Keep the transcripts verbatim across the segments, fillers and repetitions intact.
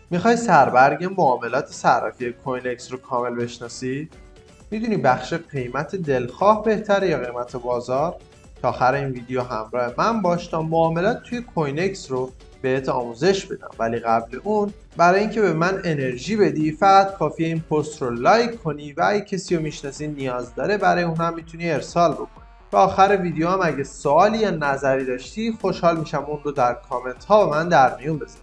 میخوای سربرگ معاملات صرافی کوین اکس رو کامل بشناسی؟ میدونی بخش قیمت دلخواه بهتره یا قیمت بازار؟ تا آخر این ویدیو همراه من باش تا معاملات توی کوین اکس رو بهت آموزش بدم. ولی قبل اون برای اینکه به من انرژی بدی فقط کافیه این پست رو لایک کنی و اگه کسی رو میشناسی نیاز داره برای اون هم میتونی ارسال بکنی. و آخر ویدیو هم اگه سوالی یا نظری داشتی خوشحال میشم اون رو در کامنت ها به من در میون بذاری.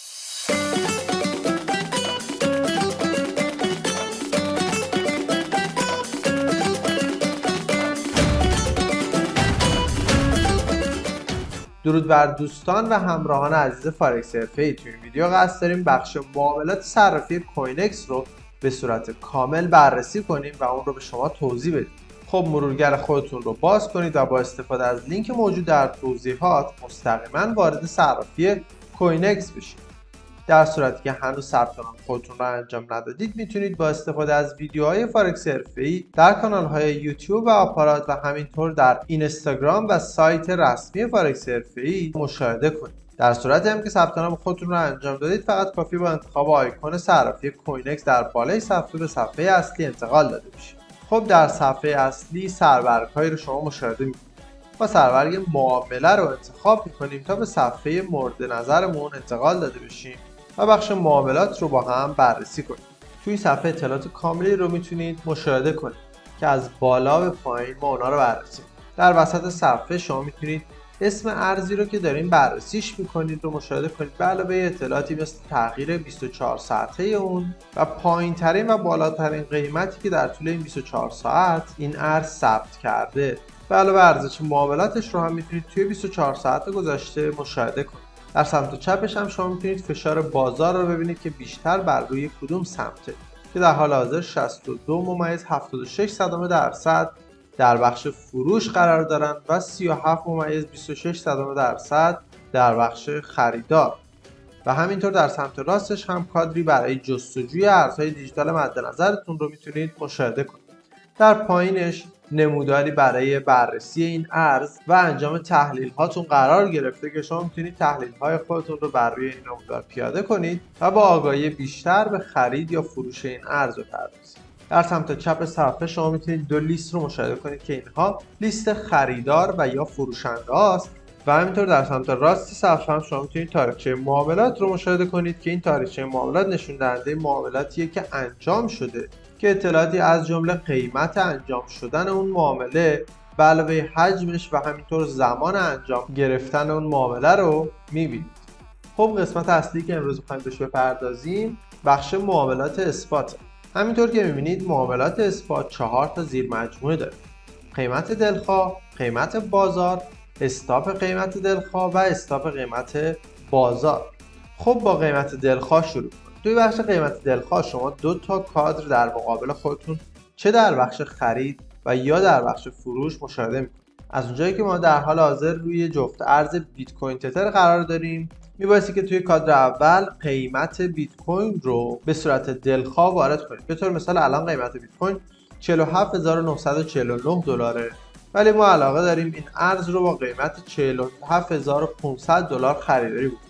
درود بر دوستان و همراهان عزیز فارکس حرفه‌ای. توی این ویدیو قصد داریم بخش معاملات صرافی کوین اکس رو به صورت کامل بررسی کنیم و اون رو به شما توضیح بدیم. خب مرورگر خودتون رو باز کنید و با استفاده از لینک موجود در توضیحات مستقیما وارد صرافی کوین اکس بشید. در صورتی که هنوز ثبت نام خودتون رو انجام ندادید میتونید با استفاده از ویدیوهای فارکس حرفه‌ای در کانال‌های یوتیوب و آپارات و همینطور در اینستاگرام و سایت رسمی فارکس حرفه‌ای مشاهده کنید. در صورتی هم که ثبت نام خودتون رو انجام دادید فقط کافی با انتخاب آیکون صرافی کوین اکس در بالای صفحه به صفحه اصلی انتقال داده بشید. خب در صفحه اصلی سربرگ‌هایی رو شما مشاهده می‌کنید. ما سربرگ معامله رو انتخاب می‌کنیم تا به صفحه مورد نظرمون انتقال داده بشیم و بخش معاملات رو با هم بررسی کنید. توی صفحه اطلاعات کاملی رو میتونید مشاهده کنید که از بالا به پایین ما اونا رو بررسی کنید. در وسط صفحه شما میتونید اسم ارزی رو که دارین بررسیش میکنید رو مشاهده کنید به علاوه اطلاعاتی مثل تغییر بیست و چهار ساعته اون و پایین ترین و بالاترین قیمتی که در طول این بیست و چهار ساعت این ارز ثبت کرده. به علاوه ارزش معاملاتش رو هم میتونید توی بیست و چهار ساعت گذشته مشاهده کنید. در سمت چپش هم شما میتونید فشار بازار رو ببینید که بیشتر بر روی کدوم سمته که در حال حاضر شصت و دو ممیز هفتاد و شش صدم درصد در بخش فروش قرار دارن و سی و هفت ممیز بیست و شش صدم درصد در بخش خریدار. و همینطور در سمت راستش هم کادری برای جستجوی ارزهای دیجیتال مد نظرتون رو میتونید مشاهده کنید. در پایینش نموداری برای بررسی این ارز و انجام تحلیل هاتون قرار گرفته که شما میتونید تحلیل های خودتون رو بر روی این نمودار پیاده کنید و با آگاهی بیشتر به خرید یا فروش این ارز بپردازید. در سمت چپ صفحه شما میتونید دو لیست رو مشاهده کنید که اینها لیست خریدار و یا فروشنده است و همینطور در سمت راست صفحه هم شما میتونید تاریخچه معاملات رو مشاهده کنید که این تاریخچه معاملات نشون دهنده معاملاتیه که انجام شده که اطلاعاتی از جمله قیمت انجام شدن اون معامله به علاوه حجمش و همینطور زمان انجام گرفتن اون معامله رو میبینید. خب قسمت اصلی که امروز می‌خوایم بهش بپردازیم بخش معاملات اسپات. همینطور که میبینید معاملات اسپات چهار تا زیر مجموعه داره: قیمت دلخواه، قیمت بازار، استاپ قیمت دلخواه و استاپ قیمت بازار. خب با قیمت دلخواه شروع کنیم. توی بخش قیمت دلخواه شما دو تا کادر در مقابل خودتون چه در بخش خرید و یا در بخش فروش مشاهده میکنید. از اونجایی که ما در حال حاضر روی جفت ارز بیت کوین تتر قرار داریم میبایستی که توی کادر اول قیمت بیت کوین رو به صورت دلخواه وارد کنید. به طور مثال الان قیمت بیت کوین چهل و هفت هزار و نهصد و چهل و نه دلاره ولی ما علاقه داریم این ارز رو با قیمت چهل و هفت هزار و پانصد دلار خریداری بکنیم.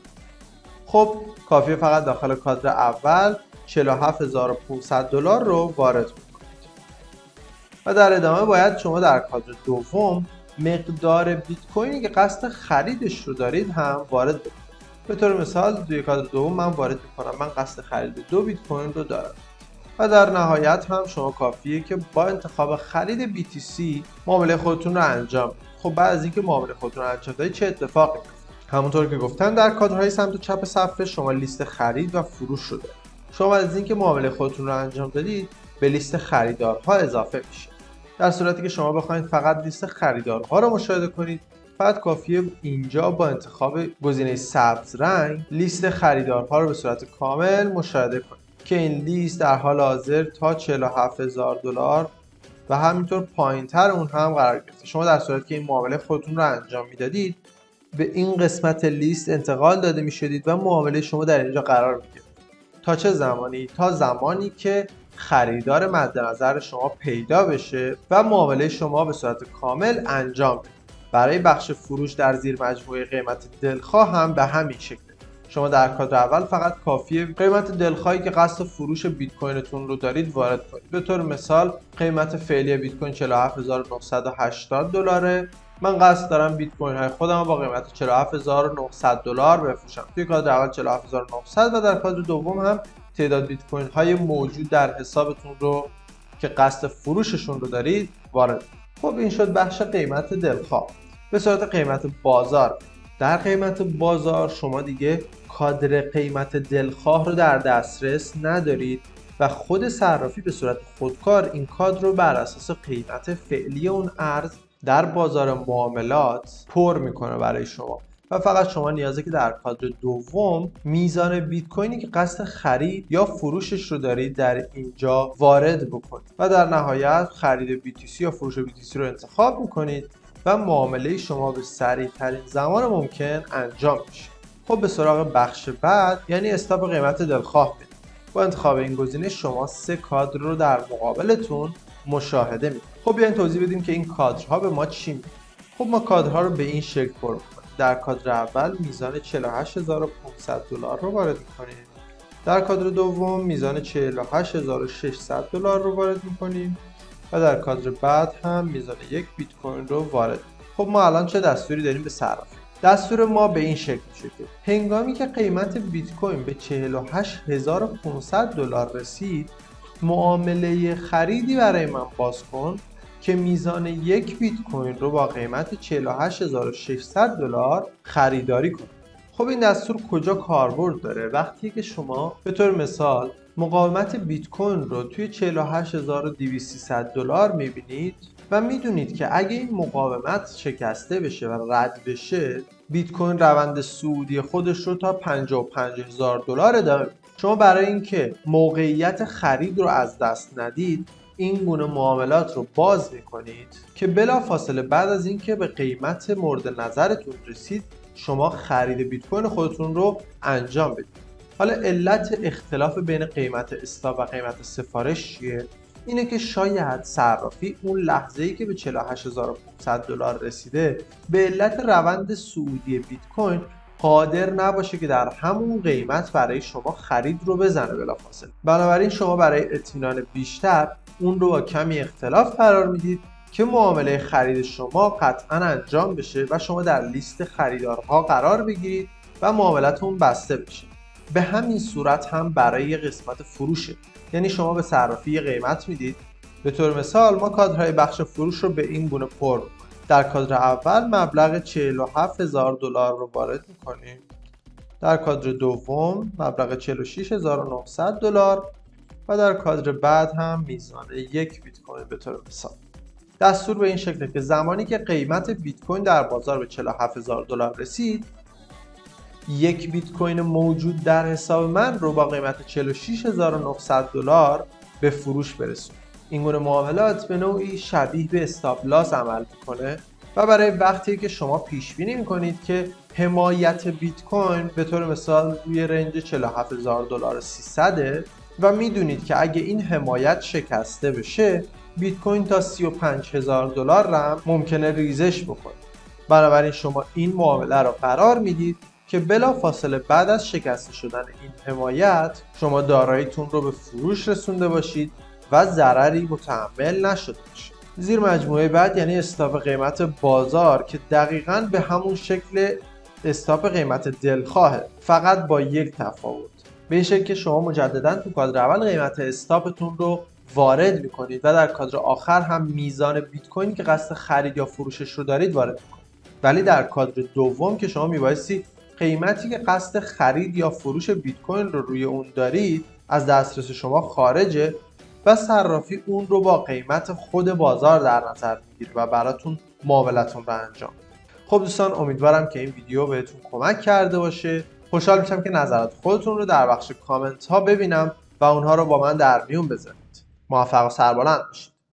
خب کافیه فقط داخل کادر اول چهل و هفت هزار و پانصد دلار رو وارد کنید و در ادامه باید شما در کادر دوم مقدار بیت کوینی که قصد خریدش رو دارید هم وارد کنید. به طور مثال توی کادر دوم من وارد میکنم من قصد خرید دو بیت کوین رو دارم و در نهایت هم شما کافیه که با انتخاب خرید بی تی سی معامله خودتون رو انجام بدید. خب بعد از اینکه معامله خودتون رو انجام دادید چه اتفاقی میفته؟ همونطور که گفتم در کادرهای سمت چپ صفحه شما لیست خرید و فروش رو دارید. شما بعد از اینکه معامله خودتون رو انجام دادید به لیست خریدارها اضافه میشید. در صورتی که شما بخواید فقط لیست خریدارها رو مشاهده کنید فقط کافیه اینجا با انتخاب گزینه سبز رنگ لیست خریدارها رو به صورت کامل مشاهده کنید که این لیست در حال حاضر تا چهل و هفت هزار دلار و همینطور پایینتر اون هم قرار گرفته. شما در صورتی که این معامله خودتون رو انجام میدادید به این قسمت لیست انتقال داده میشدید و معامله شما در اینجا قرار میگرفت. تا چه زمانی؟ تا زمانی که خریدار مد نظر شما پیدا بشه و معامله شما به صورت کامل انجام بشه. برای بخش فروش در زیر مجموعه قیمت دلخواه هم به همین شکل. شما در کادر اول فقط کافیه قیمت دلخواهی که قصد فروش بیت کوینتون رو دارید وارد کنید. به طور مثال قیمت فعلی بیت کوین چهل و هفت هزار و نهصد و هشتاد دلاره. من قصد دارم بیت کوین های خودم با قیمت چهل و هفت هزار و نهصد دلار بفروشم. توی کادر اول چهل و هفت هزار و نهصد و در کادر دوم هم تعداد بیت کوین های موجود در حسابتون رو که قصد فروششون رو دارید وارد. خب این شد بخش قیمت دلخواه. به صورت قیمت بازار، در قیمت بازار شما دیگه کادر قیمت دلخواه رو در دسترس ندارید و خود صرافی به صورت خودکار این کادر رو بر اساس قیمت فعلی اون ارز در بازار معاملات پر میکنه برای شما و فقط شما نیازه که در کادر دوم میزان بیت کوینی که قصد خرید یا فروشش رو دارید در اینجا وارد بکنید و در نهایت خرید بی تی سی یا فروش بی تی سی رو انتخاب میکنید و معامله شما به سریع ترین زمان ممکن انجام میشه. خب به سراغ بخش بعد، یعنی استاپ قیمت دلخواه بدید. با انتخاب این گزینه شما سه کادر رو در مقابلتون مشاهده میکنید. خب بیاین توضیح بدیم که این کادرها به ما چی میگن. خب ما کادرها رو به این شکل پر میکنیم. در کادر اول میزان چهل و هشت هزار و پانصد دلار رو وارد میکنیم. در کادر دوم میزان چهل و هشت هزار و ششصد دلار رو وارد میکنیم و در کادر بعد هم میزان یک بیت کوین رو وارد. خب ما الان چه دستوری داریم به صرافی؟ دستور ما به این شکل میشه که هنگامی که قیمت بیت کوین به چهل و هشت هزار و پانصد دلار رسید، معامله خریدی برای من باز کن که میزان یک بیت کوین رو با قیمت چهل و هشت هزار و ششصد دلار خریداری کن. خب این دستور کجا کاربرد داره؟ وقتی که شما به طور مثال مقاومت بیت کوین رو توی چهل و هشت هزار و دویست دلار میبینید و میدونید که اگه این مقاومت شکسته بشه و رد بشه، بیت کوین روند صعودی خودش رو تا پنجاه و پنج هزار دلار ادامه میده. شما برای اینکه موقعیت خرید رو از دست ندید، این گونه معاملات رو باز میکنید که بلافاصله بعد از اینکه به قیمت مورد نظرتون رسید، شما خرید بیت کوین خودتون رو انجام بدید. حالا علت اختلاف بین قیمت استاپ و قیمت سفارش چیه؟ اینه که شاید صرافی اون لحظه‌ای که به چهل و هشت هزار و پانصد دلار رسیده به علت روند صعودی بیت کوین قادر نباشه که در همون قیمت برای شما خرید رو بزنه بلافاصله. بنابراین شما برای اطمینان بیشتر اون رو با کمی اختلاف قرار میدید که معامله خرید شما قطعا انجام بشه و شما در لیست خریدارها قرار بگیرید و معاملتون بسته بشه. به همین صورت هم برای قسمت فروشه، یعنی شما به صرافی یه قیمت میدید. به طور مثال ما کادرهای بخش فروش رو به این گونه پر می‌کنیم. در کادر اول مبلغ چهل و هفت هزار دلار رو وارد میکنیم. در کادر دوم مبلغ چهل و شش هزار و نهصد دلار و در کادر بعد هم میزان یک بیت کوین به طور مثال. دستور به این شکله که زمانی که قیمت بیت کوین در بازار به چهل و هفت هزار دلار رسید، یک بیت کوین موجود در حساب من رو با قیمت چهل و شش هزار و نهصد دلار به فروش برسون. این گونه معاملات به نوعی شبیه به استاپ لاس عمل میکنه و برای وقتی که شما پیش بینی میکنید که حمایت بیت کوین به طور مثال روی رنج چهل و هفت هزار دلار و سیصد و میدونید که اگه این حمایت شکسته بشه، بیت کوین تا سی و پنج هزار دلار هم ممکنه ریزش بکنه. بنابراین شما این معامله رو قرار میدید که بلا فاصله بعد از شکسته شدن این حمایت شما داراییتون رو به فروش رسونده باشید و ضرری متحمل نشده باشید. زیر مجموعه بعد یعنی استاپ قیمت بازار که دقیقاً به همون شکل استاپ قیمت دلخواهه، فقط با یک تفاوت. به این شکل که شما مجددا تو کادر اول قیمت استاپتون رو وارد میکنید و در کادر آخر هم میزان بیت کوینی که قصد خرید یا فروشش رو دارید وارد میکنید. ولی در کادر دوم که شما میبایستی قیمتی که قصد خرید یا فروش بیت کوین رو روی اون دارید از دسترس شما خارجه و صرافی اون رو با قیمت خود بازار در نظر میگیره و براتون معاملتون رو انجام. خب دوستان، امیدوارم که این ویدیو بهتون کمک کرده باشه. خوشحال میشم که نظرات خودتون رو در بخش کامنت ها ببینم و اونها رو با من در میون بذارید. موفق و سربلند باشید.